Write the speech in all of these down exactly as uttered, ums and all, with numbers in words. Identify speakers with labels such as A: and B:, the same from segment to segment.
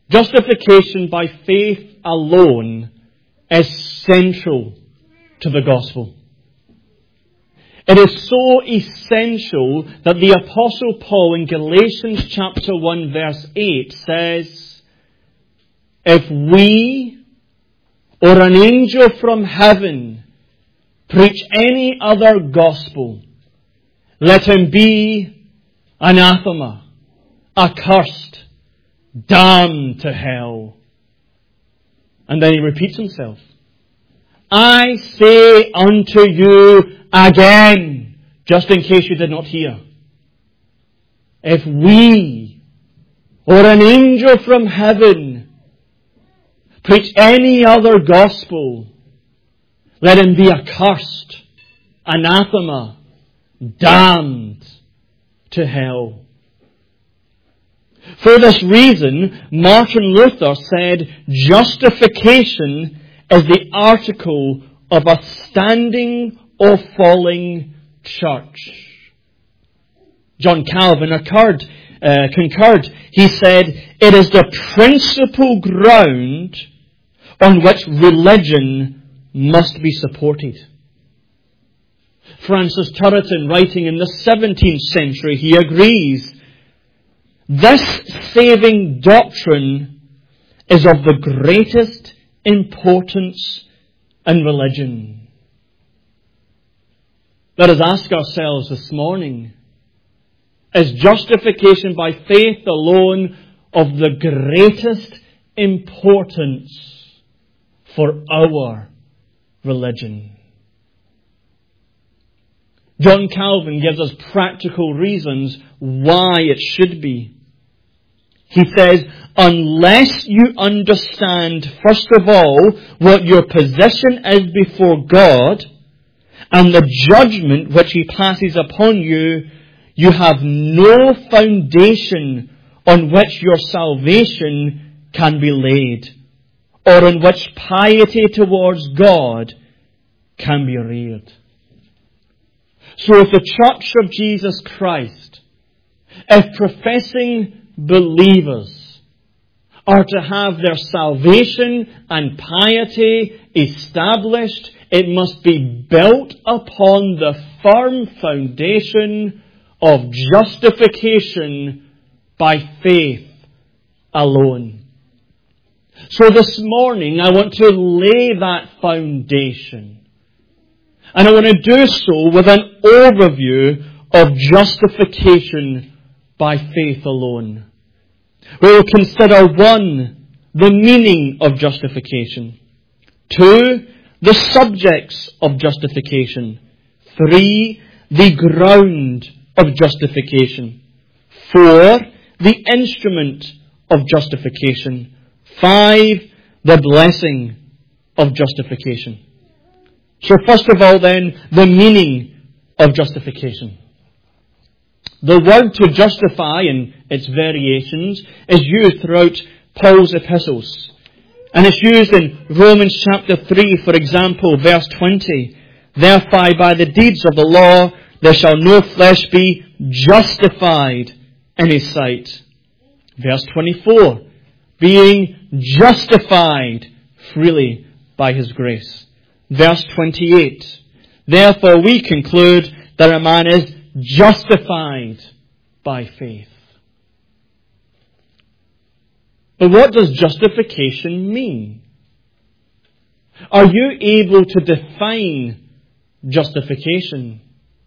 A: Justification by faith alone is central to the gospel. It is so essential that the Apostle Paul in Galatians chapter one verse eight says, if we or an angel from heaven preach any other gospel, let him be anathema, accursed, damned to hell. And then he repeats himself. I say unto you again, just in case you did not hear. If we or an angel from heaven preach any other gospel, let him be accursed, anathema, damned to hell. For this reason, Martin Luther said justification is the article of a standing or falling church. John Calvin occurred, uh, concurred. He said, it is the principal ground on which religion must be supported. Francis Turretin, writing in the seventeenth century, he agrees. This saving doctrine is of the greatest importance in religion. Let us ask ourselves this morning, is justification by faith alone of the greatest importance for our religion? John Calvin gives us practical reasons why it should be. He says, unless you understand, first of all, what your position is before God and the judgment which He passes upon you, you have no foundation on which your salvation can be laid, or on which piety towards God can be reared. So if the Church of Jesus Christ, if professing believers are to have their salvation and piety established, it must be built upon the firm foundation of justification by faith alone. So this morning I want to lay that foundation. And I want to do so with an overview of justification by faith alone. We will consider one, the meaning of justification. Two, the subjects of justification. Three, the ground of justification. Four, the instrument of justification. Five, the blessing of justification. So first of all then, the meaning of justification. The word to justify and its variations is used throughout Paul's epistles. And it's used in Romans chapter three, for example, verse twenty. Therefore by the deeds of the law there shall no flesh be justified in his sight. Verse twenty-four. Being justified freely by his grace. Verse twenty-eight. Therefore we conclude that a man is justified by faith. But what does justification mean? Are you able to define justification?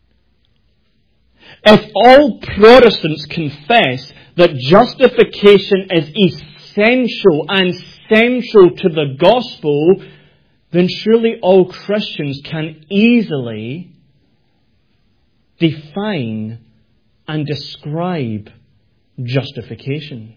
A: If all Protestants confess that justification is essential and central to the gospel, then surely all Christians can easily define and describe justification.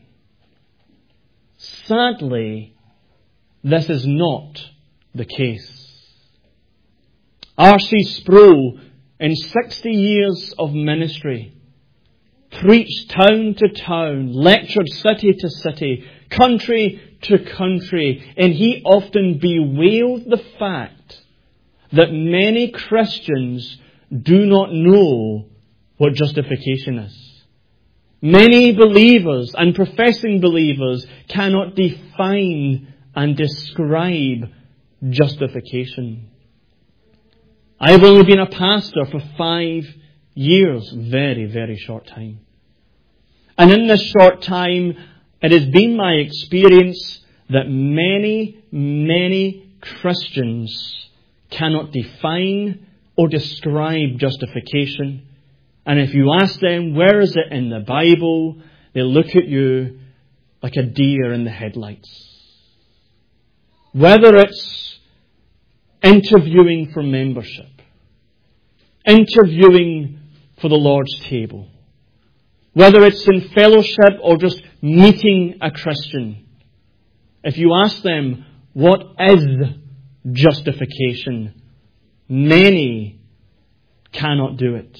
A: Sadly, this is not the case. R C Sproul, in sixty years of ministry, preached town to town, lectured city to city, country to country, and he often bewailed the fact that many Christians do not know what justification is. Many believers and professing believers cannot define and describe justification. I've only been a pastor for five years, very, very short time. And in this short time, it has been my experience that many, many Christians cannot define or describe justification. And if you ask them, where is it in the Bible, they look at you like a deer in the headlights. Whether it's interviewing for membership, interviewing for the Lord's table, whether it's in fellowship or just meeting a Christian, if you ask them, what is justification? Many cannot do it.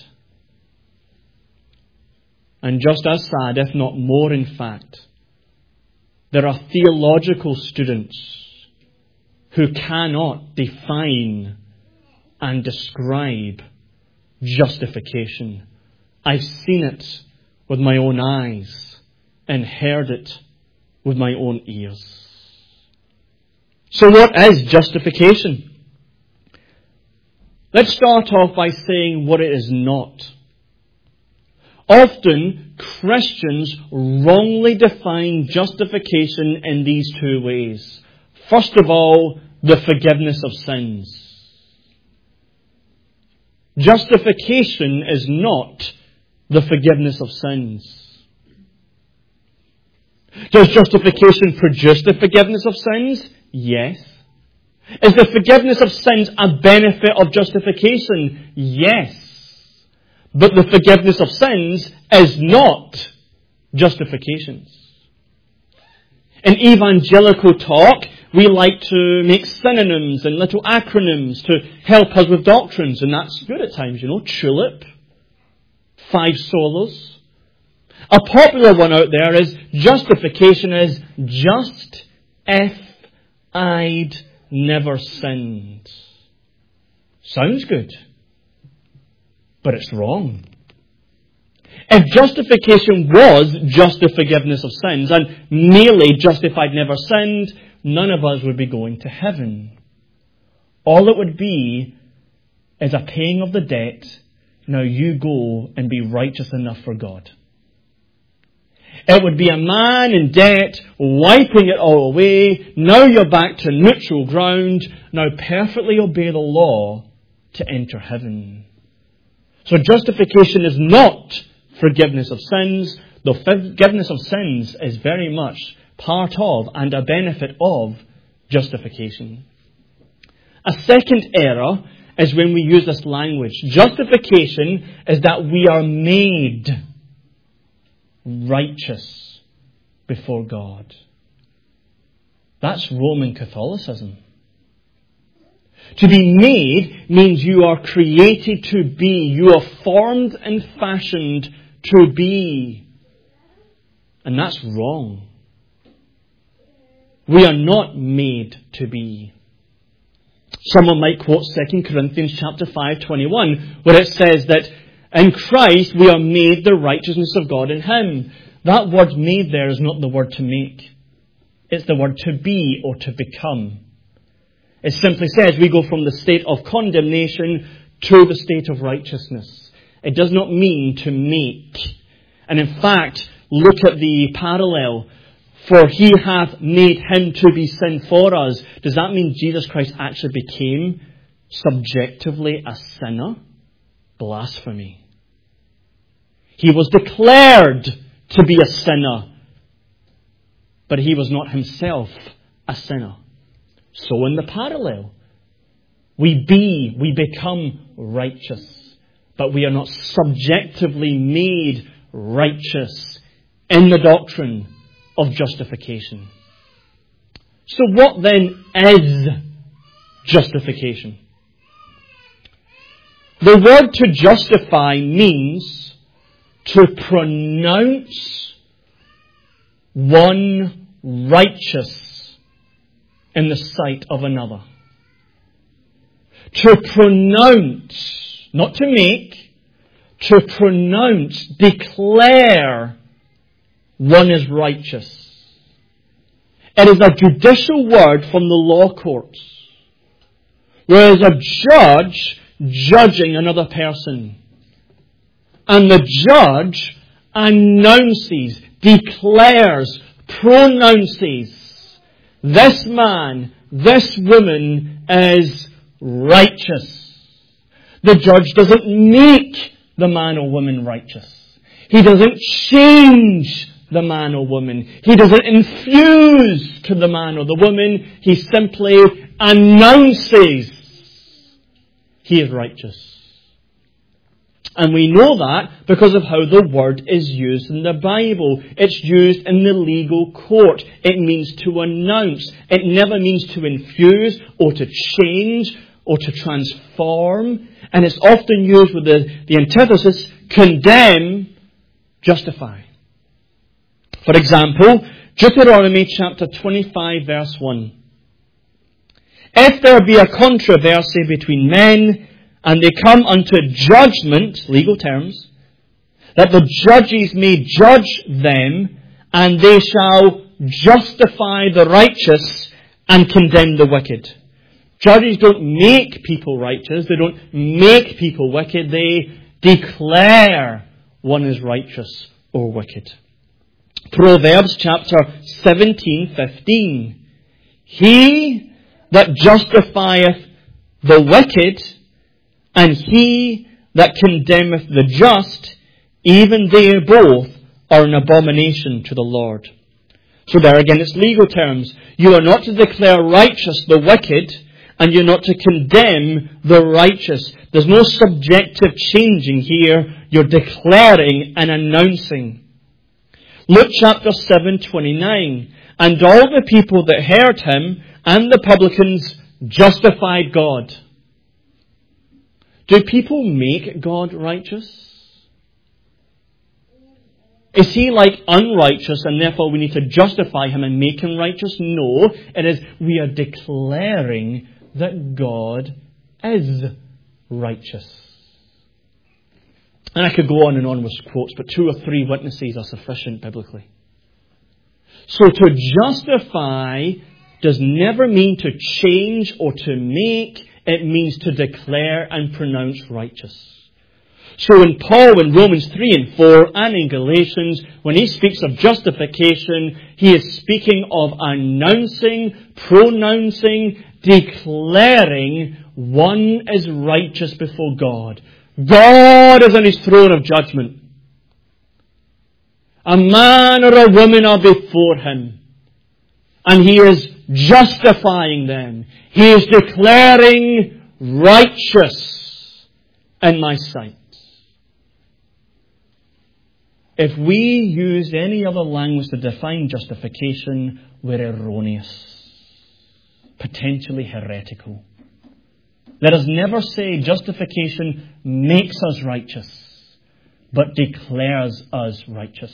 A: And just as sad, if not more in fact, there are theological students who cannot define and describe justification. I've seen it with my own eyes and heard it with my own ears. So what is justification? Let's start off by saying what it is not. Often, Christians wrongly define justification in these two ways. First of all, the forgiveness of sins. Justification is not the forgiveness of sins. Does justification produce the forgiveness of sins? Yes. Is the forgiveness of sins a benefit of justification? Yes. But the forgiveness of sins is not justification. In evangelical talk, we like to make synonyms and little acronyms to help us with doctrines, and that's good at times, you know. TULIP, five solas. A popular one out there is justification is just if I'd never sinned. Sounds good, but it's wrong. If justification was just the forgiveness of sins, and merely just if I'd never sinned, none of us would be going to heaven. All it would be is a paying of the debt. Now you go and be righteous enough for God. It would be a man in debt, wiping it all away. Now you're back to neutral ground. Now perfectly obey the law to enter heaven. So justification is not forgiveness of sins. The forgiveness of sins is very much part of and a benefit of justification. A second error is when we use this language. Justification is that we are made righteous before God. That's Roman Catholicism. To be made means you are created to be. You are formed and fashioned to be. And that's wrong. We are not made to be. Someone might quote Second Corinthians chapter five, twenty-one, where it says that in Christ we are made the righteousness of God in Him. That word made there is not the word to make. It's the word to be or to become. It simply says we go from the state of condemnation to the state of righteousness. It does not mean to make. And in fact, look at the parallel. For He hath made Him to be sin for us. Does that mean Jesus Christ actually became subjectively a sinner? Blasphemy. He was declared to be a sinner, but He was not Himself a sinner. So in the parallel, we be, we become righteous, but we are not subjectively made righteous in the doctrine of justification. So what then is justification? The word to justify means to pronounce one righteous in the sight of another. To pronounce, not to make, to pronounce, declare one is righteous. It is a judicial word from the law courts. Whereas a judge judging another person. And the judge announces, declares, pronounces, this man, this woman is righteous. The judge doesn't make the man or woman righteous. He doesn't change the man or woman. He doesn't infuse to the man or the woman. He simply announces he is righteous. And we know that because of how the word is used in the Bible. It's used in the legal court. It means to announce. It never means to infuse or to change or to transform. And it's often used with the, the antithesis, condemn, justify. For example, Deuteronomy chapter twenty-five verse one. If there be a controversy between men, and they come unto judgment, legal terms, that the judges may judge them, and they shall justify the righteous and condemn the wicked. Judges don't make people righteous. They don't make people wicked. They declare one is righteous or wicked. Proverbs chapter seventeen fifteen. He that justifieth the wicked, and he that condemneth the just, even they both are an abomination to the Lord. So there again, it's legal terms. You are not to declare righteous the wicked, and you're not to condemn the righteous. There's no subjective changing here. You're declaring and announcing. Luke chapter seven twenty-nine. And all the people that heard him and the publicans justified God. Do people make God righteous? Is he like unrighteous and therefore we need to justify him and make him righteous? No. It is we are declaring that God is righteous. And I could go on and on with quotes, but two or three witnesses are sufficient biblically. So to justify does never mean to change or to make. It means to declare and pronounce righteous. So in Paul in Romans three and four and in Galatians, when he speaks of justification, he is speaking of announcing, pronouncing, declaring one is righteous before God. God is on his throne of judgment. A man or a woman are before him. And he is justifying them. He is declaring righteous in my sight. If we use any other language to define justification, we're erroneous. Potentially heretical. Let us never say justification makes us righteous, but declares us righteous.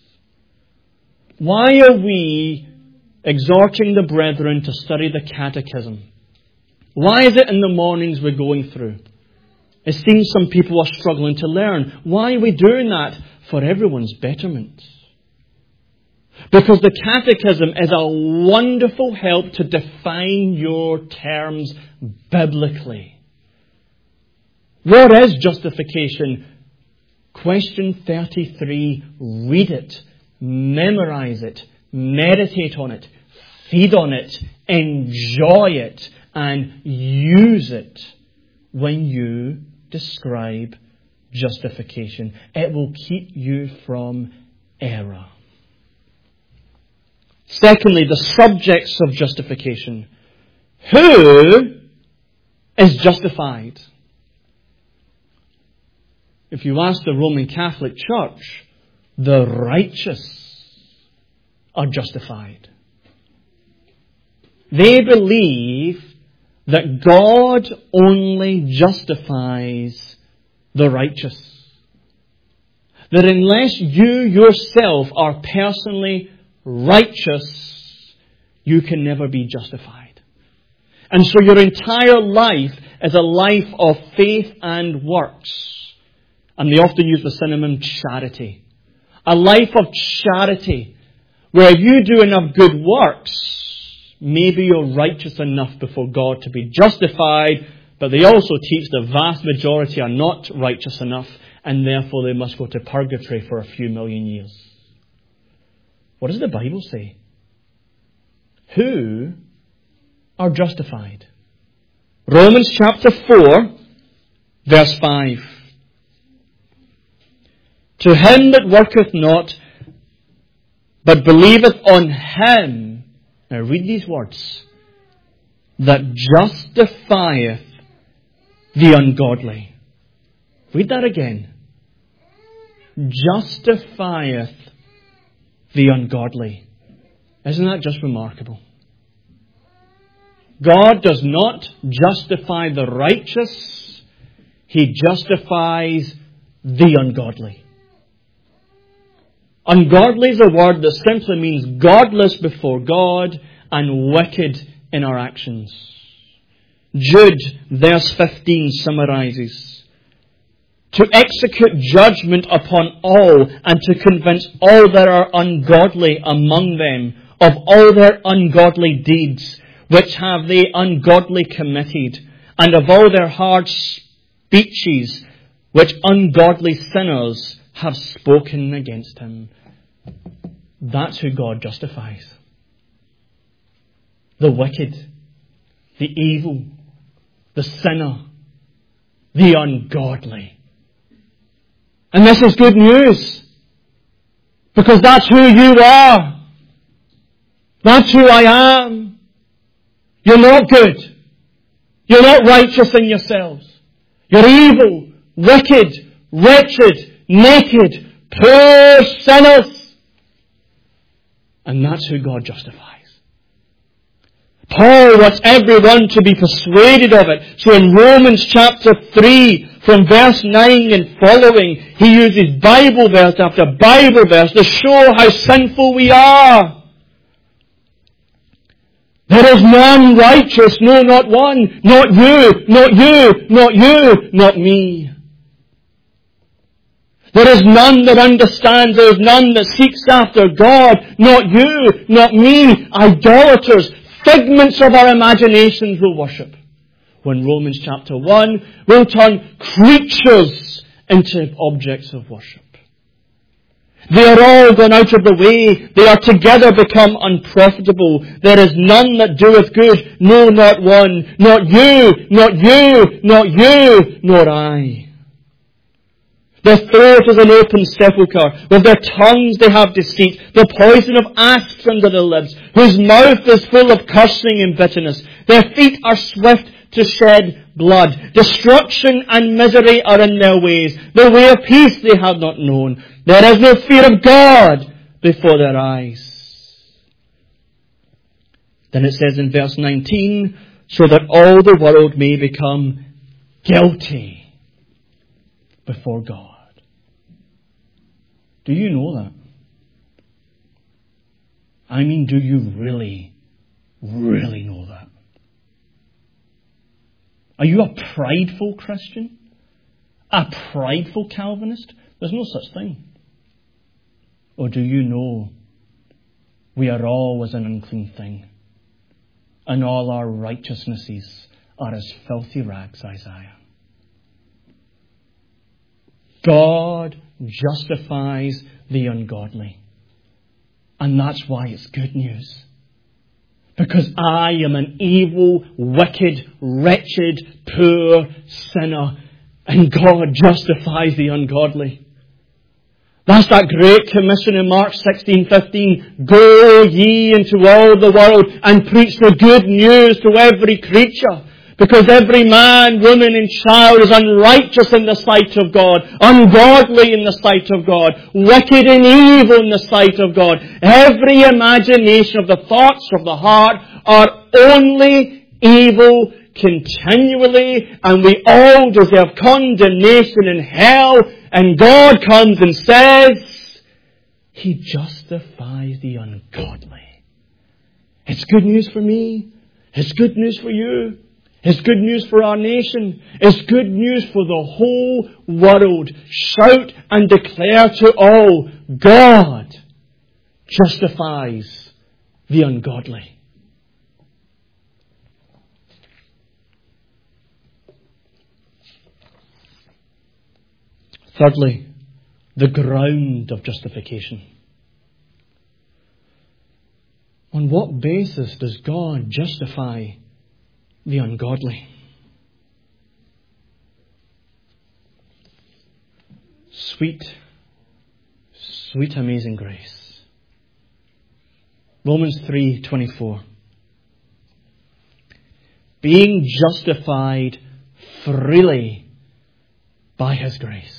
A: Why are we exhorting the brethren to study the catechism? Why is it in the mornings we're going through? It seems some people are struggling to learn. Why are we doing that? For everyone's betterment. Because the catechism is a wonderful help to define your terms biblically. What is justification? Question thirty-three. Read it. Memorize it. Meditate on it. Feed on it. Enjoy it. And use it when you describe justification. It will keep you from error. Secondly, the subjects of justification. Who is justified? If you ask the Roman Catholic Church, the righteous are justified. They believe that God only justifies the righteous. That unless you yourself are personally righteous, you can never be justified. And so your entire life is a life of faith and works. And they often use the synonym charity. A life of charity, where if you do enough good works, maybe you're righteous enough before God to be justified, but they also teach the vast majority are not righteous enough, and therefore they must go to purgatory for a few million years. What does the Bible say? Who are justified? Romans chapter four, verse five. To him that worketh not, but believeth on him. Now read these words. That justifieth the ungodly. Read that again. Justifieth the ungodly. Isn't that just remarkable? God does not justify the righteous. He justifies the ungodly. Ungodly is a word that simply means godless before God and wicked in our actions. Jude, verse fifteen, summarizes. To execute judgment upon all and to convince all that are ungodly among them of all their ungodly deeds, which have they ungodly committed, and of all their hard speeches, which ungodly sinners have spoken against him. That's who God justifies. The wicked, the evil, the sinner, the ungodly. And this is good news. Because that's who you are. That's who I am. You're not good. You're not righteous in yourselves. You're evil, wicked, wretched, naked, poor sinners. And that's who God justifies. Paul wants everyone to be persuaded of it. So in Romans chapter three, from verse nine and following, he uses Bible verse after Bible verse to show how sinful we are. There is none righteous, no, not one. Not you, not you, not you, not me. There is none that understands. There is none that seeks after God. Not you, not me. Idolaters, figments of our imaginations will worship. When Romans chapter one will turn creatures into objects of worship. They are all gone out of the way. They are together become unprofitable. There is none that doeth good. No, not one. Not you, not you, not you, nor I. Their throat is an open sepulchre. With their tongues they have deceit. The poison of asps under their lips. Whose mouth is full of cursing and bitterness. Their feet are swift to shed blood. Destruction and misery are in their ways. The way of peace they have not known. There is no fear of God before their eyes. Then it says in verse nineteen, so that all the world may become guilty before God. Do you know that? I mean, do you really, really know that? Are you a prideful Christian? A prideful Calvinist? There's no such thing. Or do you know we are always an unclean thing, and all our righteousnesses are as filthy rags, Isaiah? God justifies the ungodly. And that's why it's good news. Because I am an evil, wicked, wretched, poor sinner, and God justifies the ungodly. That's that great commission in Mark sixteen fifteen. Go ye into all the world and preach the good news to every creature. Because every man, woman and child is unrighteous in the sight of God, ungodly in the sight of God, wicked and evil in the sight of God. Every imagination of the thoughts of the heart are only evil continually, and we all deserve condemnation in hell, and God comes and says, He justifies the ungodly. It's good news for me. It's good news for you. It's good news for our nation. It's good news for the whole world. Shout and declare to all, God justifies the ungodly. Thirdly, the ground of justification. On what basis does God justify the ungodly? Sweet, sweet amazing grace. Romans three twenty-four. Being justified freely by His grace.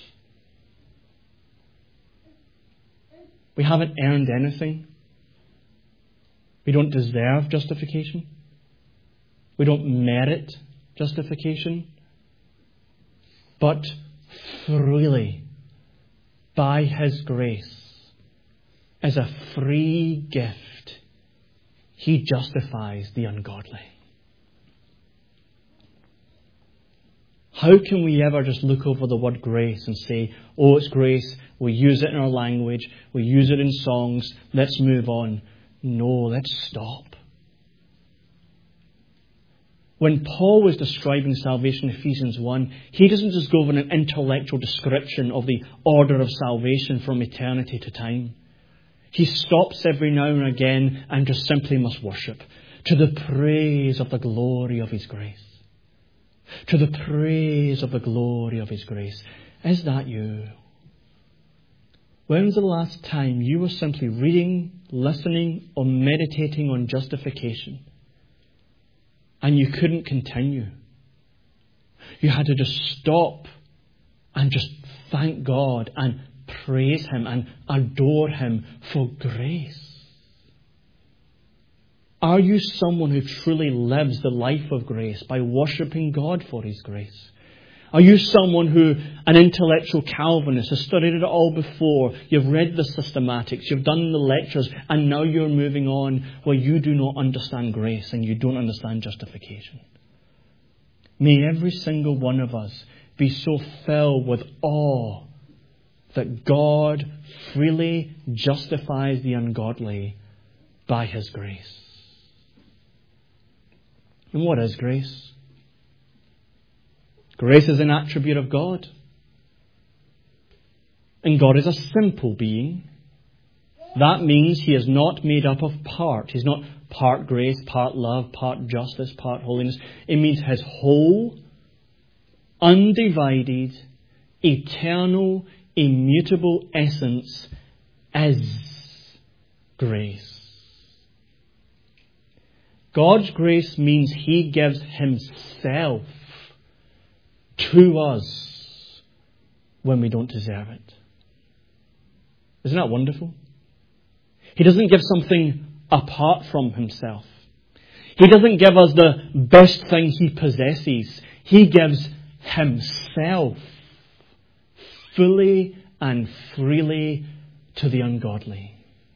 A: We haven't earned anything. We don't deserve justification. We don't merit justification. But freely, by His grace, as a free gift, He justifies the ungodly. How can we ever just look over the word grace and say, oh, it's grace, we use it in our language, we use it in songs, let's move on? No, let's stop. When Paul was describing salvation in Ephesians one, he doesn't just go over an intellectual description of the order of salvation from eternity to time. He stops every now and again and just simply must worship to the praise of the glory of His grace. To the praise of the glory of His grace. Is that you? When was the last time you were simply reading, listening, or meditating on justification and you couldn't continue? You had to just stop and just thank God and praise Him and adore Him for grace. Are you someone who truly lives the life of grace by worshipping God for His grace? Are you someone who, an intellectual Calvinist, has studied it all before, you've read the systematics, you've done the lectures, and now you're moving on where you do not understand grace and you don't understand justification? May every single one of us be so filled with awe that God freely justifies the ungodly by His grace. And what is grace? Grace is an attribute of God. And God is a simple being. That means He is not made up of part. He's not part grace, part love, part justice, part holiness. It means His whole, undivided, eternal, immutable essence is grace. God's grace means He gives Himself to us when we don't deserve it. Isn't that wonderful? He doesn't give something apart from Himself. He doesn't give us the best thing He possesses. He gives Himself fully and freely to the ungodly.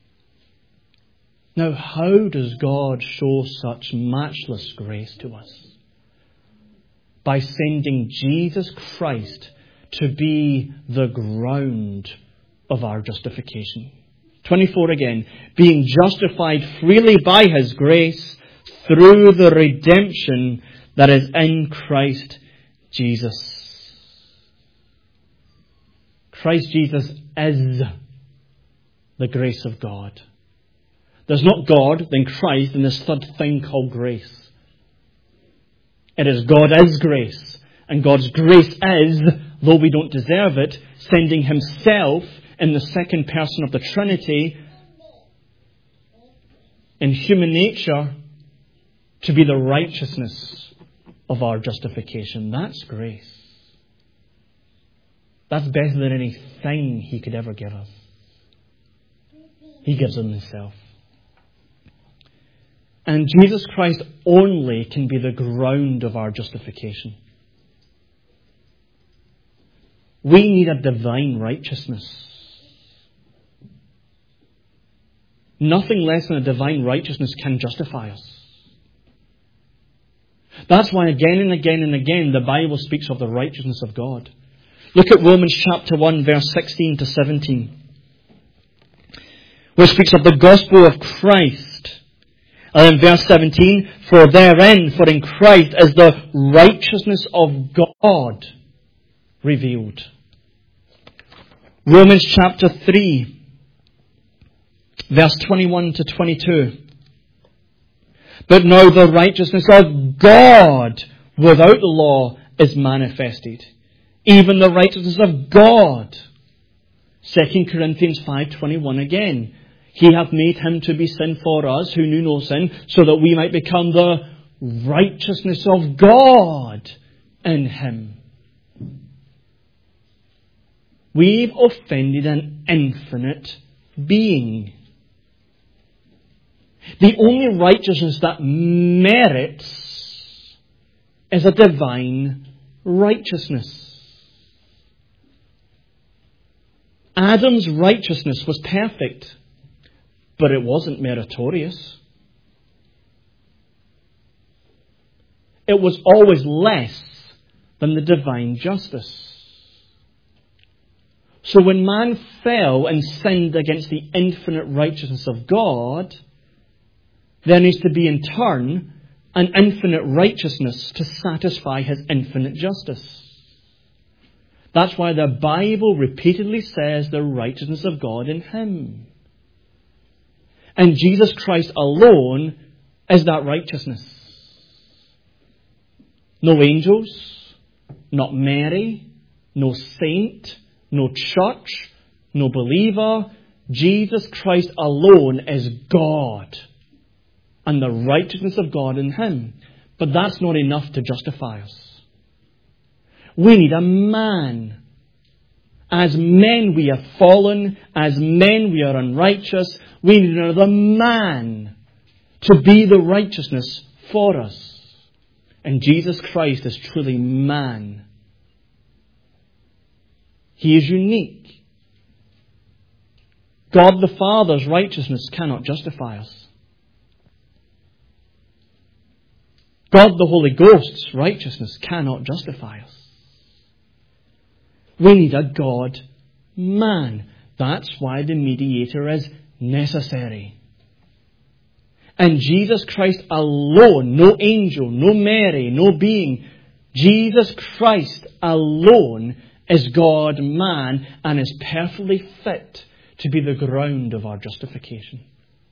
A: Now, how does God show such matchless grace to us? By sending Jesus Christ to be the ground of our justification. twenty-four again. Being justified freely by His grace through the redemption that is in Christ Jesus. Christ Jesus is the grace of God. There's not God, then Christ, and this third thing called grace. It is God is grace. And God's grace is, though we don't deserve it, sending Himself in the second person of the Trinity in human nature to be the righteousness of our justification. That's grace. That's better than anything He could ever give us. He gives Him Himself. And Jesus Christ only can be the ground of our justification. We need a divine righteousness. Nothing less than a divine righteousness can justify us. That's why again and again and again the Bible speaks of the righteousness of God. Look at Romans chapter one, verse sixteen to seventeen. Which speaks of the gospel of Christ. And in verse seventeen, for therein, for in Christ, is the righteousness of God revealed. Romans chapter three, verse twenty-one to twenty-two. But now the righteousness of God without the law is manifested. Even the righteousness of God. Second Corinthians five twenty-one again. He hath made him to be sin for us who knew no sin, so that we might become the righteousness of God in him. We've offended an infinite being. The only righteousness that merits is a divine righteousness. Adam's righteousness was perfect, but it wasn't meritorious. It was always less than the divine justice. So when man fell and sinned against the infinite righteousness of God, there needs to be in turn an infinite righteousness to satisfy his infinite justice. That's why the Bible repeatedly says the righteousness of God in him. And Jesus Christ alone is that righteousness. No angels, not Mary, no saint, no church, no believer. Jesus Christ alone is God. And the righteousness of God in him. But that's not enough to justify us. We need a man. As men we have fallen. As men we are unrighteous. We need another man to be the righteousness for us. And Jesus Christ is truly man. He is unique. God the Father's righteousness cannot justify us. God the Holy Ghost's righteousness cannot justify us. We need a God-man. That's why the mediator is necessary. And Jesus Christ alone, no angel, no Mary, no being, Jesus Christ alone is God-man and is perfectly fit to be the ground of our justification.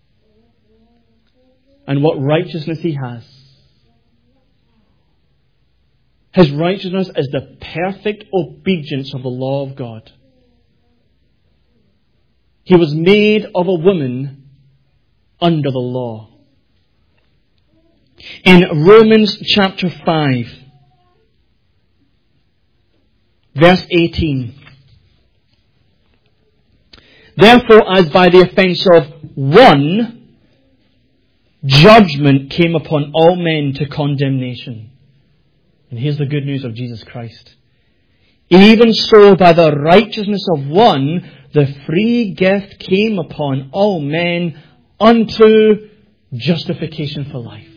A: And what righteousness he has. His righteousness is the perfect obedience of the law of God. He was made of a woman under the law. In Romans chapter five, verse eighteen. Therefore, as by the offence of one, judgment came upon all men to condemnation. And here's the good news of Jesus Christ. Even so, by the righteousness of one, the free gift came upon all men unto justification for life.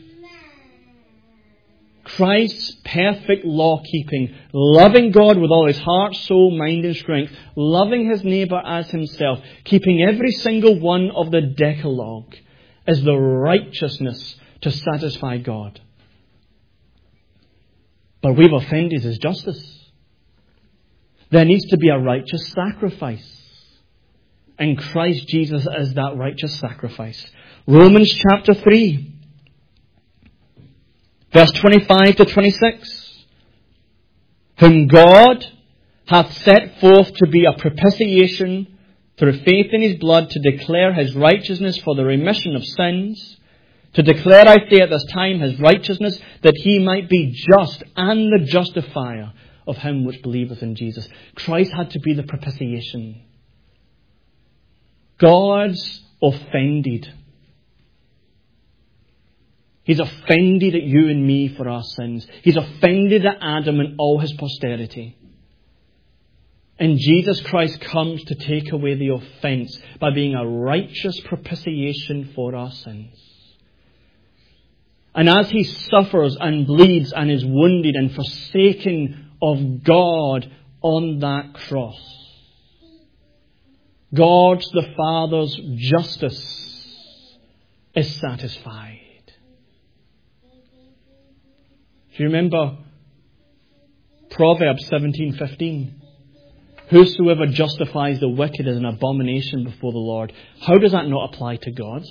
A: Christ's perfect law-keeping, loving God with all his heart, soul, mind and strength, loving his neighbour as himself, keeping every single one of the Decalogue, is the righteousness to satisfy God. But we've offended his justice. There needs to be a righteous sacrifice. And Christ Jesus is that righteous sacrifice. Romans chapter three, verse twenty-five to twenty-six. Whom God hath set forth to be a propitiation through faith in his blood to declare his righteousness for the remission of sins. To declare, I say at this time, his righteousness, that he might be just and the justifier of him which believeth in Jesus. Christ had to be the propitiation. God's offended. He's offended at you and me for our sins. He's offended at Adam and all his posterity. And Jesus Christ comes to take away the offence by being a righteous propitiation for our sins. And as he suffers and bleeds and is wounded and forsaken of God on that cross, God the Father's justice is satisfied. Do you remember Proverbs seventeen fifteen? Whosoever justifies the wicked is an abomination before the Lord. How does that not apply to God?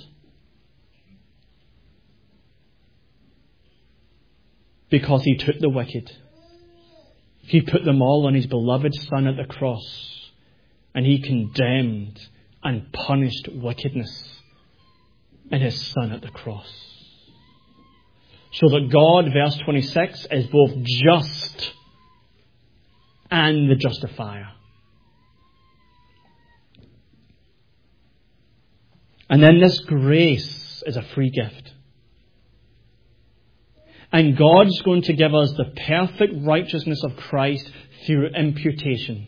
A: Because he took the wicked. He put them all on his beloved Son at the cross. And he condemned and punished wickedness in his Son at the cross. So that God, verse twenty-six, is both just and the justifier. And then this grace is a free gift. And God's going to give us the perfect righteousness of Christ through imputation.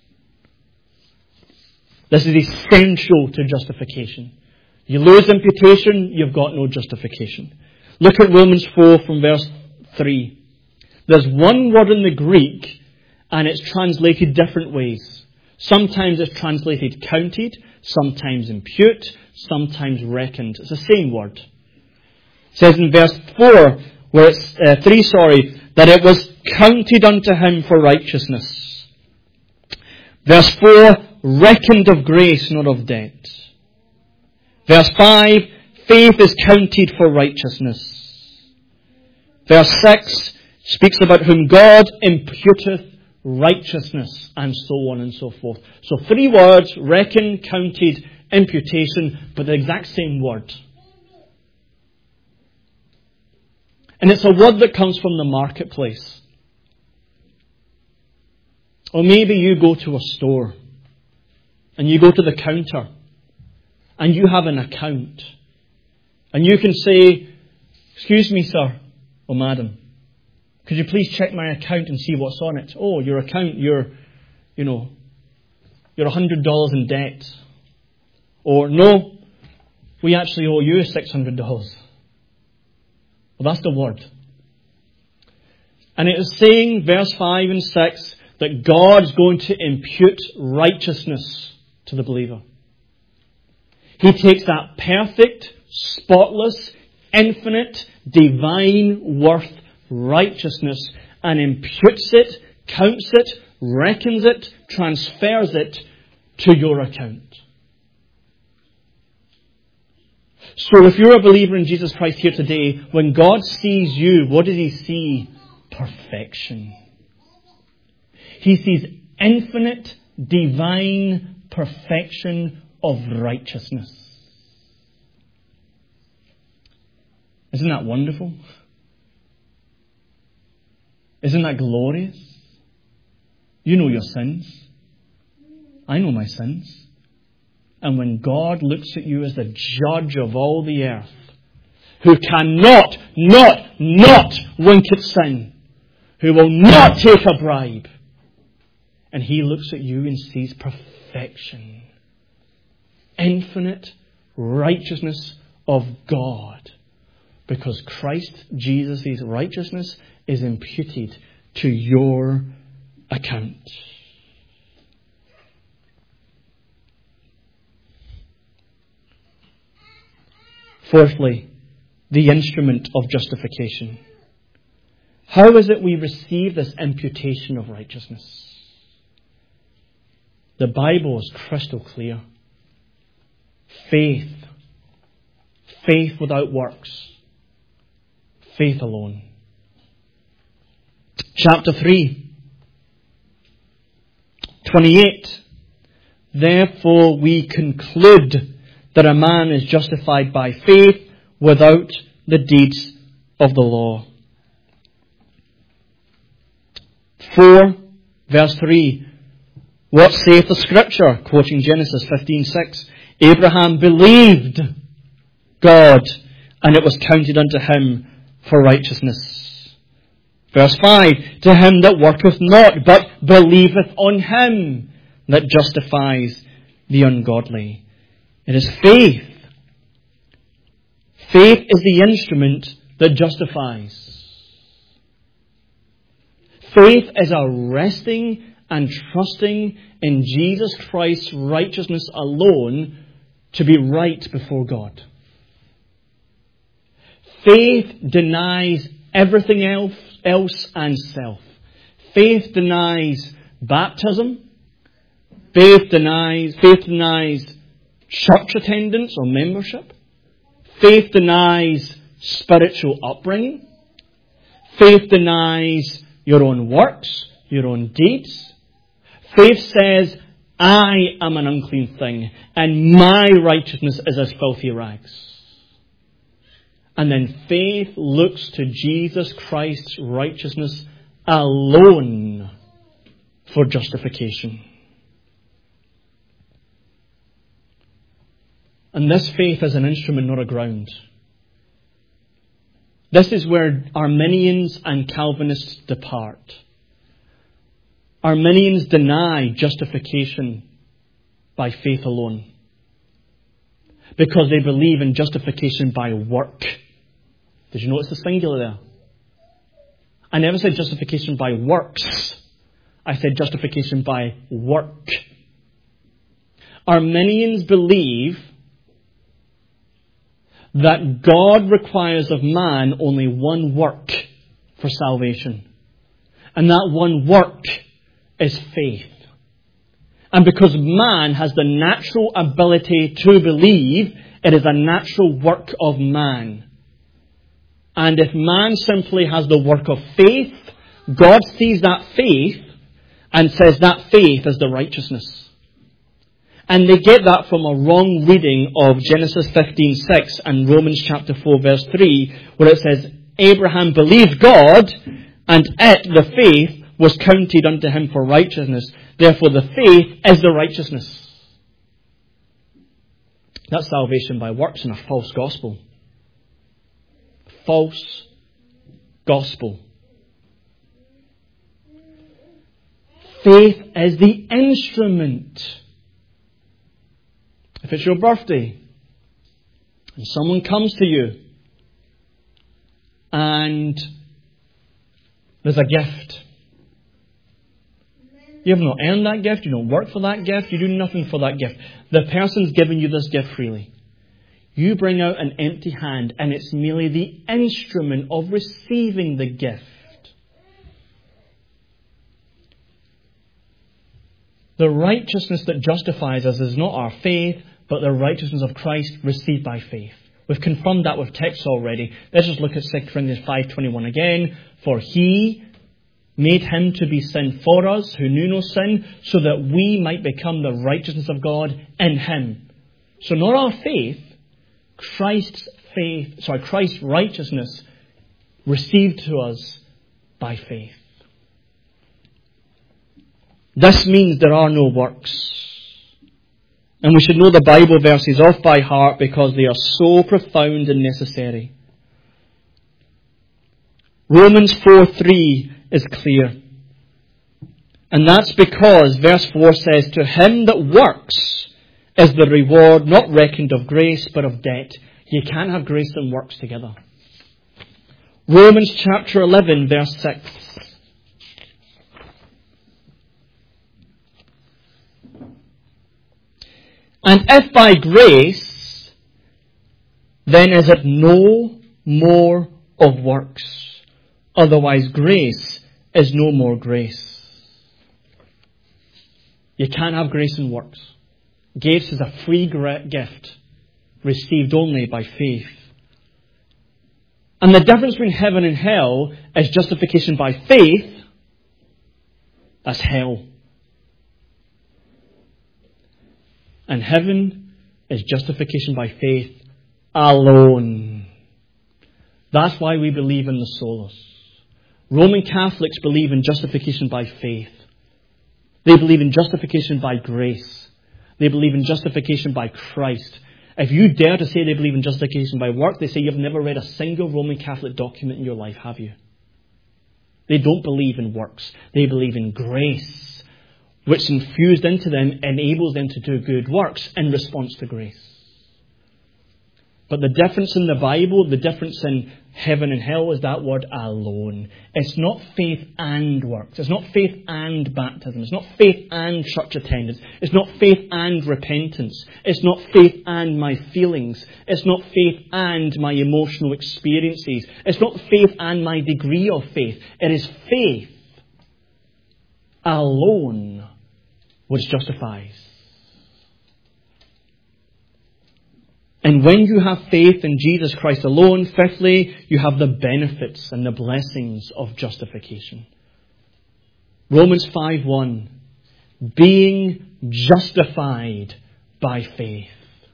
A: This is essential to justification. You lose imputation, you've got no justification. Look at Romans four from verse three. There's one word in the Greek, and it's translated different ways. Sometimes it's translated counted, sometimes impute, sometimes reckoned. It's the same word. It says in verse four, where it's uh, three, sorry, that it was counted unto him for righteousness. Verse four, reckoned of grace, not of debt. Verse five, faith is counted for righteousness. Verse six speaks about whom God imputeth righteousness, and so on and so forth. So three words, reckon, counted, imputation, but the exact same word. And it's a word that comes from the marketplace. Or maybe you go to a store and you go to the counter and you have an account. And you can say, excuse me, sir, or madam, could you please check my account and see what's on it? Oh, your account, you're, you know, you're one hundred dollars in debt. Or, no, we actually owe you six hundred dollars. Well, that's the word. And it is saying, verse five and six, that God's going to impute righteousness to the believer. He takes that perfect, spotless, infinite, divine worth righteousness and imputes it, counts it, reckons it, transfers it to your account. So if you're a believer in Jesus Christ here today, when God sees you, what does he see? Perfection. He sees infinite, divine perfection of righteousness. Isn't that wonderful? Isn't that glorious? You know your sins. I know my sins. And when God looks at you as the judge of all the earth, who cannot, not, not wink at sin, who will not take a bribe, and he looks at you and sees perfection, infinite righteousness of God, because Christ Jesus' righteousness is imputed to your account. Fourthly, the instrument of justification. How is it we receive this imputation of righteousness? The Bible is crystal clear. Faith. Faith without works. Faith alone. Chapter three, twenty-eight. Therefore we conclude that a man is justified by faith without the deeds of the law. four, verse three. What saith the Scripture? Quoting Genesis fifteen six. Abraham believed God, and it was counted unto him for righteousness. Verse five. To him that worketh not, but believeth on him that justifies the ungodly. It is faith. Faith is the instrument that justifies. Faith is a resting and trusting in Jesus Christ's righteousness alone to be right before God. Faith denies everything else, else and self. Faith denies baptism. Faith denies, faith denies church attendance or membership. Faith denies spiritual upbringing. Faith denies your own works, your own deeds. Faith says, I am an unclean thing, and my righteousness is as filthy rags. And then faith looks to Jesus Christ's righteousness alone for justification. And this faith is an instrument, not a ground. This is where Arminians and Calvinists depart. Arminians deny justification by faith alone, because they believe in justification by work. Did you notice the singular there? I never said justification by works. I said justification by work. Arminians believe that God requires of man only one work for salvation. And that one work is faith. And because man has the natural ability to believe, it is a natural work of man. And if man simply has the work of faith, God sees that faith and says that faith is the righteousness. And they get that from a wrong reading of Genesis fifteen six and Romans chapter four verse three, where it says, Abraham believed God, and it, the faith, was counted unto him for righteousness. Therefore the faith is the righteousness. That's salvation by works and a false gospel. False gospel. Faith is the instrument. If it's your birthday and someone comes to you and there's a gift, you have not earned that gift, you don't work for that gift, you do nothing for that gift. The person's given you this gift freely. You bring out an empty hand, and it's merely the instrument of receiving the gift. The righteousness that justifies us is not our faith, but the righteousness of Christ received by faith. We've confirmed that with texts already. Let's just look at Second Corinthians five twenty-one again. For he made him to be sin for us, who knew no sin, so that we might become the righteousness of God in him. So not our faith, Christ's faith, sorry, Christ's righteousness received to us by faith. This means there are no works. And we should know the Bible verses off by heart because they are so profound and necessary. Romans four three is clear. And that's because verse four says, to him that works is the reward not reckoned of grace but of debt. You can't have grace and works together. Romans chapter eleven verse six. And if by grace, then is it no more of works. Otherwise grace is no more grace. You can't have grace and works. Grace is a free gift received only by faith. And the difference between heaven and hell is justification by faith. That's hell. And heaven is justification by faith alone. That's why we believe in the solas. Roman Catholics believe in justification by faith. They believe in justification by grace. They believe in justification by Christ. If you dare to say they believe in justification by work, they say you've never read a single Roman Catholic document in your life, have you? They don't believe in works. They believe in grace, which infused into them enables them to do good works in response to grace. But the difference in the Bible, the difference in heaven and hell is that word alone. It's not faith and works. It's not faith and baptism. It's not faith and church attendance. It's not faith and repentance. It's not faith and my feelings. It's not faith and my emotional experiences. It's not faith and my degree of faith. It is faith alone which justifies. And when you have faith in Jesus Christ alone, fifthly, you have the benefits and the blessings of justification. Romans five one, being justified by faith.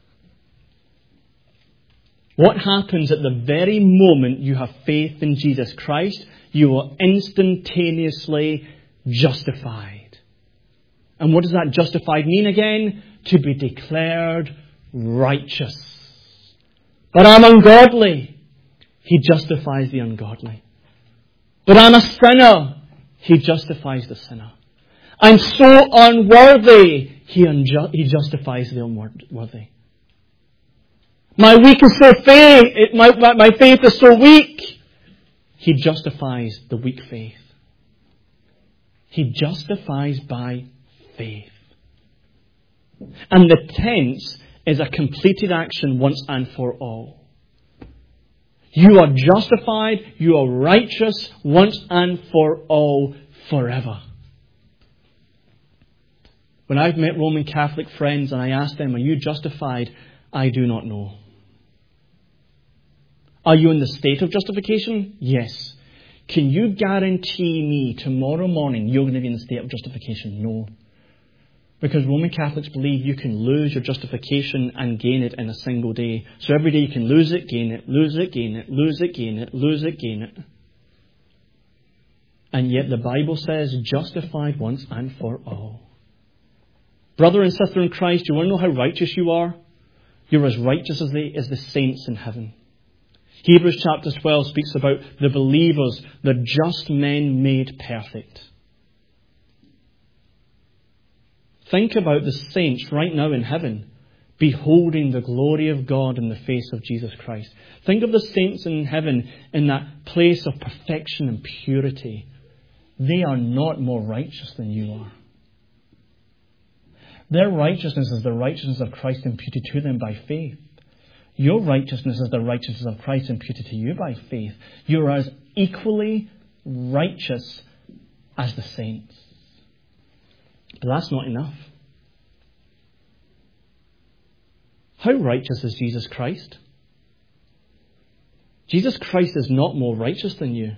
A: What happens at the very moment you have faith in Jesus Christ? You are instantaneously justified. And what does that justified mean again? To be declared righteous. But I'm ungodly. He justifies the ungodly. But I'm a sinner. He justifies the sinner. I'm so unworthy. He, unju- he justifies the unworthy. My weak is so faith. It, my, my, my faith is so weak. He justifies the weak faith. He justifies by faith. And the tense is a completed action once and for all. You are justified, you are righteous once and for all, forever. When I've met Roman Catholic friends and I ask them, are you justified? I do not know. Are you in the state of justification? Yes. Can you guarantee me tomorrow morning you're going to be in the state of justification? No. Because Roman Catholics believe you can lose your justification and gain it in a single day. So every day you can lose it, gain it, lose it, gain it, lose it, gain it, lose it, gain it. And yet the Bible says justified once and for all. Brother and sister in Christ, you want to know how righteous you are? You're as righteous as the, as the saints in heaven. Hebrews chapter twelve speaks about the believers, the just men made perfect. Think about the saints right now in heaven, beholding the glory of God in the face of Jesus Christ. Think of the saints in heaven in that place of perfection and purity. They are not more righteous than you are. Their righteousness is the righteousness of Christ imputed to them by faith. Your righteousness is the righteousness of Christ imputed to you by faith. You are as equally righteous as the saints. But that's not enough. How righteous is Jesus Christ? Jesus Christ is not more righteous than you.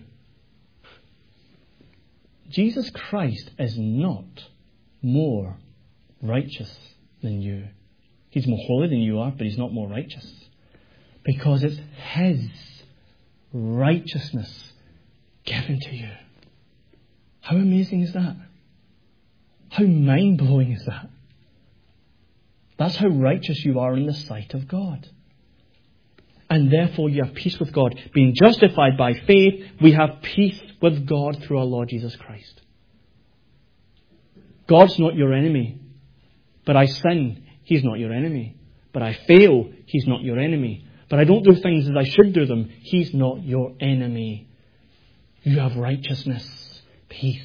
A: Jesus Christ is not more righteous than you. He's more holy than you are, but he's not more righteous. Because it's his righteousness given to you. How amazing is that? How mind-blowing is that? That's how righteous you are in the sight of God. And therefore you have peace with God. Being justified by faith, we have peace with God through our Lord Jesus Christ. God's not your enemy. But I sin, he's not your enemy. But I fail, he's not your enemy. But I don't do things as I should do them, he's not your enemy. You have righteousness, peace.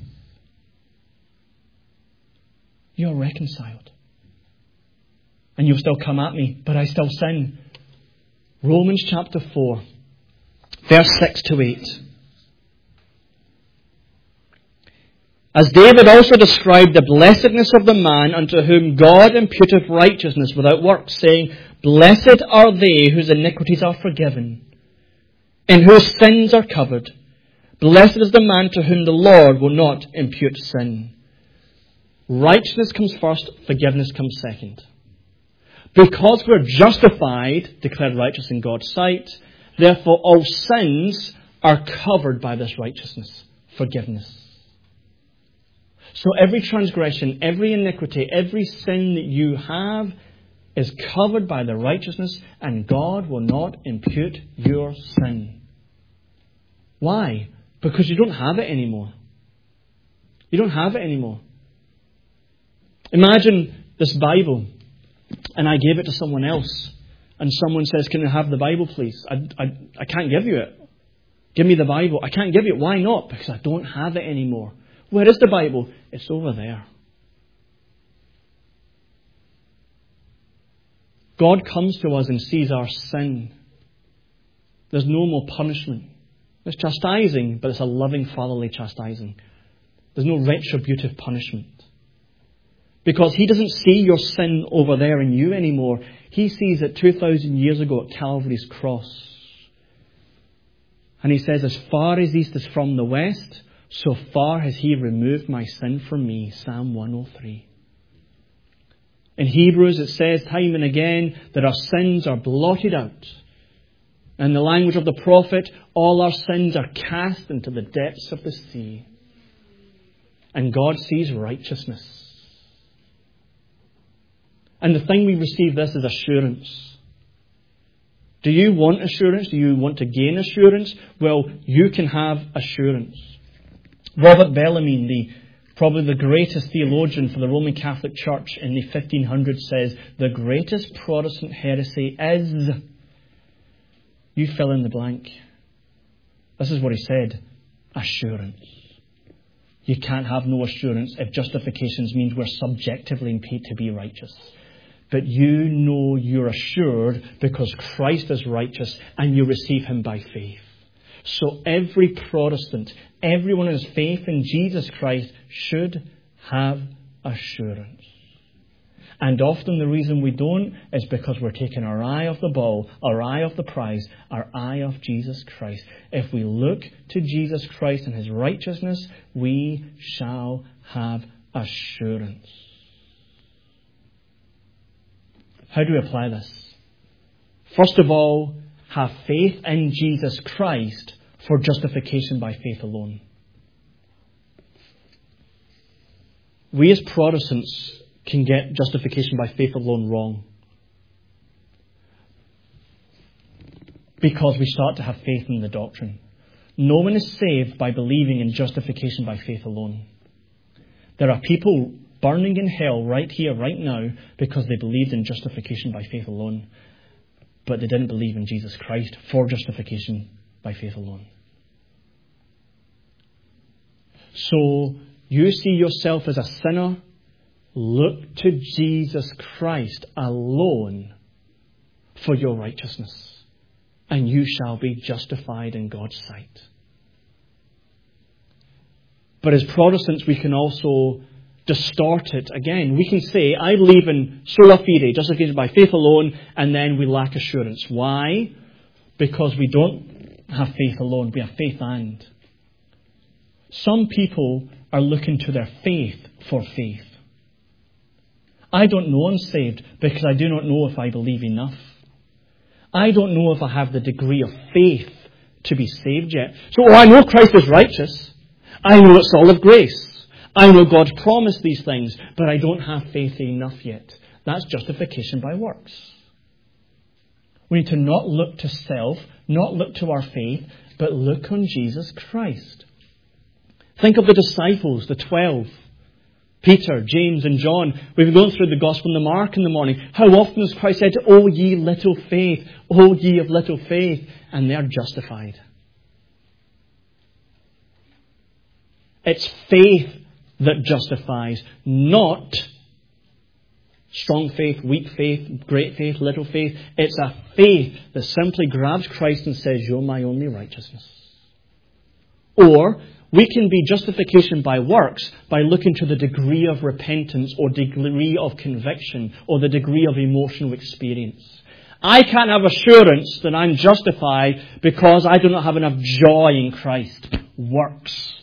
A: You're reconciled. And you'll still come at me, but I still sin. Romans chapter four, verse six to eight. As David also described the blessedness of the man unto whom God imputeth righteousness without works, saying, Blessed are they whose iniquities are forgiven, in whose sins are covered. Blessed is the man to whom the Lord will not impute sin. Righteousness comes first, forgiveness comes second. Because we're justified, declared righteous in God's sight, therefore all sins are covered by this righteousness, forgiveness. So every transgression, every iniquity, every sin that you have is covered by the righteousness, and God will not impute your sin. Why? Because you don't have it anymore. You don't have it anymore. Imagine this Bible, and I gave it to someone else, and someone says, can I have the Bible, please? I, I, I can't give you it. Give me the Bible. I can't give you it. Why not? Because I don't have it anymore. Where is the Bible? It's over there. God comes to us and sees our sin. There's no more punishment. It's chastising, but it's a loving, fatherly chastising. There's no retributive punishment. Because He doesn't see your sin over there in you anymore. He sees it two thousand years ago at Calvary's cross. And He says, as far as east is from the west, so far has He removed my sin from me. Psalm one oh three. In Hebrews it says time and again that our sins are blotted out. In the language of the prophet, all our sins are cast into the depths of the sea. And God sees righteousness. And the thing we receive this is assurance. Do you want assurance? Do you want to gain assurance? Well, you can have assurance. Robert Bellarmine, the probably the greatest theologian for the Roman Catholic Church in the fifteen hundreds, says, the greatest Protestant heresy is... You fill in the blank. This is what he said. Assurance. You can't have no assurance if justification means we're subjectively paid to be righteous. But you know you're assured because Christ is righteous and you receive Him by faith. So every Protestant, everyone who has faith in Jesus Christ should have assurance. And often the reason we don't is because we're taking our eye off the ball, our eye off the prize, our eye off Jesus Christ. If we look to Jesus Christ and His righteousness, we shall have assurance. How do we apply this? First of all, have faith in Jesus Christ for justification by faith alone. We as Protestants can get justification by faith alone wrong. Because we start to have faith in the doctrine. No one is saved by believing in justification by faith alone. There are people burning in hell right here, right now, because they believed in justification by faith alone. But they didn't believe in Jesus Christ for justification by faith alone. So, you see yourself as a sinner. Look to Jesus Christ alone for your righteousness, and you shall be justified in God's sight. But as Protestants, we can also distort it again. We can say, I believe in sola fide, justification by faith alone, and then we lack assurance. Why? Because we don't have faith alone, we have faith and. Some people are looking to their faith for faith. I don't know I'm saved because I do not know if I believe enough. I don't know if I have the degree of faith to be saved yet. So oh, I know Christ is righteous. I know it's all of grace. I know God promised these things, but I don't have faith enough yet. That's justification by works. We need to not look to self, not look to our faith, but look on Jesus Christ. Think of the disciples, the twelve. Peter, James and John. We've been going through the Gospel of Mark in the morning. How often has Christ said, O ye little faith, O ye of little faith, and they're justified. It's faith that justifies, not strong faith, weak faith, great faith, little faith. It's a faith that simply grabs Christ and says, you're my only righteousness. Or we can be justification by works by looking to the degree of repentance or degree of conviction or the degree of emotional experience. I can't have assurance that I'm justified because I do not have enough joy in Christ. Works.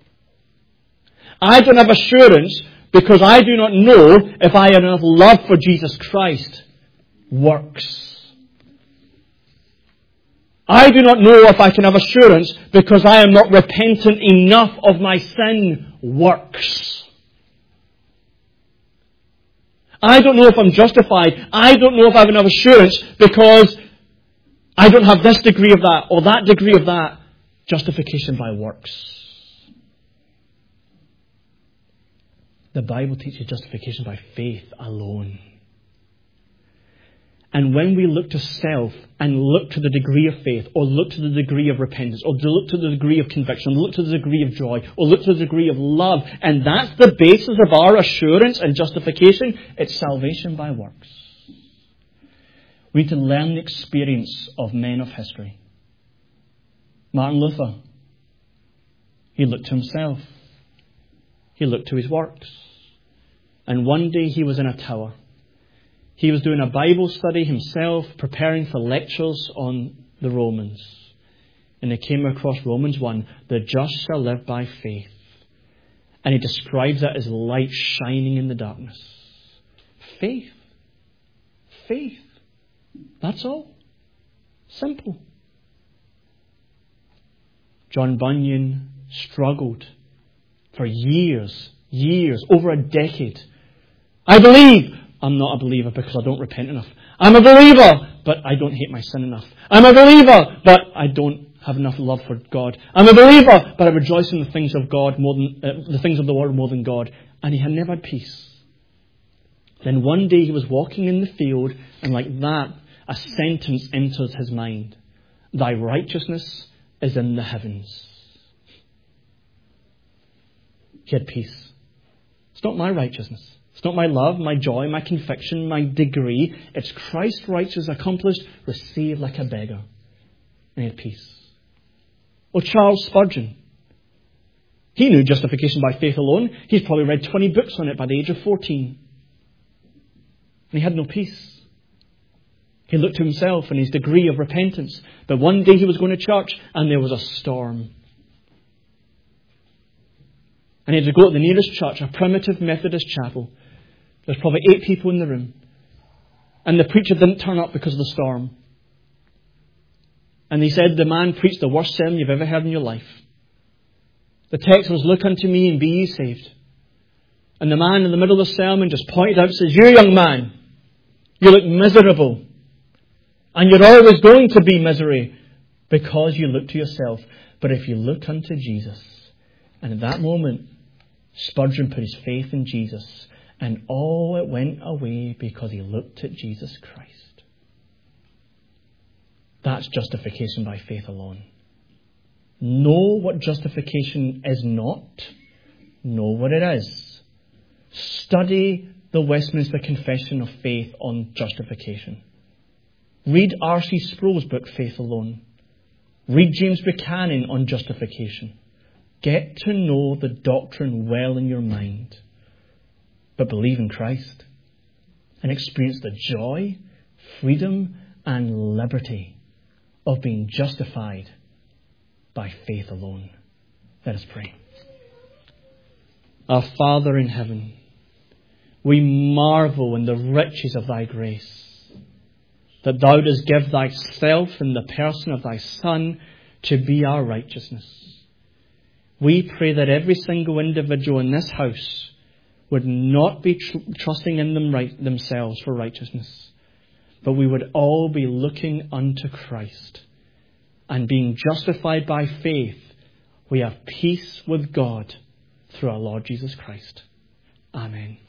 A: I don't have assurance because I do not know if I have enough love for Jesus Christ. Works. I do not know if I can have assurance because I am not repentant enough of my sin. Works. I don't know if I'm justified. I don't know if I have enough assurance because I don't have this degree of that or that degree of that. Justification by works. The Bible teaches justification by faith alone. And when we look to self and look to the degree of faith, or look to the degree of repentance, or look to the degree of conviction, look to the degree of joy, or look to the degree of love, and that's the basis of our assurance and justification, it's salvation by works. We need to learn the experience of men of history. Martin Luther, he looked to himself. He looked to his works. And one day he was in a tower. He was doing a Bible study himself, preparing for lectures on the Romans. And he came across Romans one, the just shall live by faith. And he describes it as light shining in the darkness. Faith. Faith. That's all. Simple. John Bunyan struggled for years, years, over a decade. I believe. I'm not a believer because I don't repent enough. I'm a believer, but I don't hate my sin enough. I'm a believer, but I don't have enough love for God. I'm a believer, but I rejoice in the things of God more than uh, the things of the world more than God. And he had never had peace. Then one day he was walking in the field, and like that, a sentence enters his mind. Thy righteousness is in the heavens. He had peace. It's not my righteousness. It's not my love, my joy, my conviction, my degree. It's Christ's righteousness accomplished, received like a beggar. And he had peace. Or Charles Spurgeon. He knew justification by faith alone. He's probably read twenty books on it by the age of fourteen. And he had no peace. He looked to himself and his degree of repentance. But one day he was going to church and there was a storm. And he had to go to the nearest church, a primitive Methodist chapel. There's probably eight people in the room. And the preacher didn't turn up because of the storm. And he said the man preached the worst sermon you've ever heard in your life. The text was, look unto me and be ye saved. And the man in the middle of the sermon just pointed out and says, you young man, you look miserable. And you're always going to be misery because you look to yourself. But if you look unto Jesus, and at that moment, Spurgeon put his faith in Jesus, and all it went away because he looked at Jesus Christ. That's justification by faith alone. Know what justification is not. Know what it is. Study the Westminster Confession of Faith on justification. Read R C Sproul's book, Faith Alone. Read James Buchanan on justification. Get to know the doctrine well in your mind. But believe in Christ. And experience the joy, freedom, and liberty of being justified by faith alone. Let us pray. Our Father in heaven, we marvel in the riches of thy grace, that thou dost give thyself in the person of thy Son to be our righteousness. We pray that every single individual in this house would not be tr- trusting in them right, themselves for righteousness, but we would all be looking unto Christ. And being justified by faith, we have peace with God through our Lord Jesus Christ. Amen.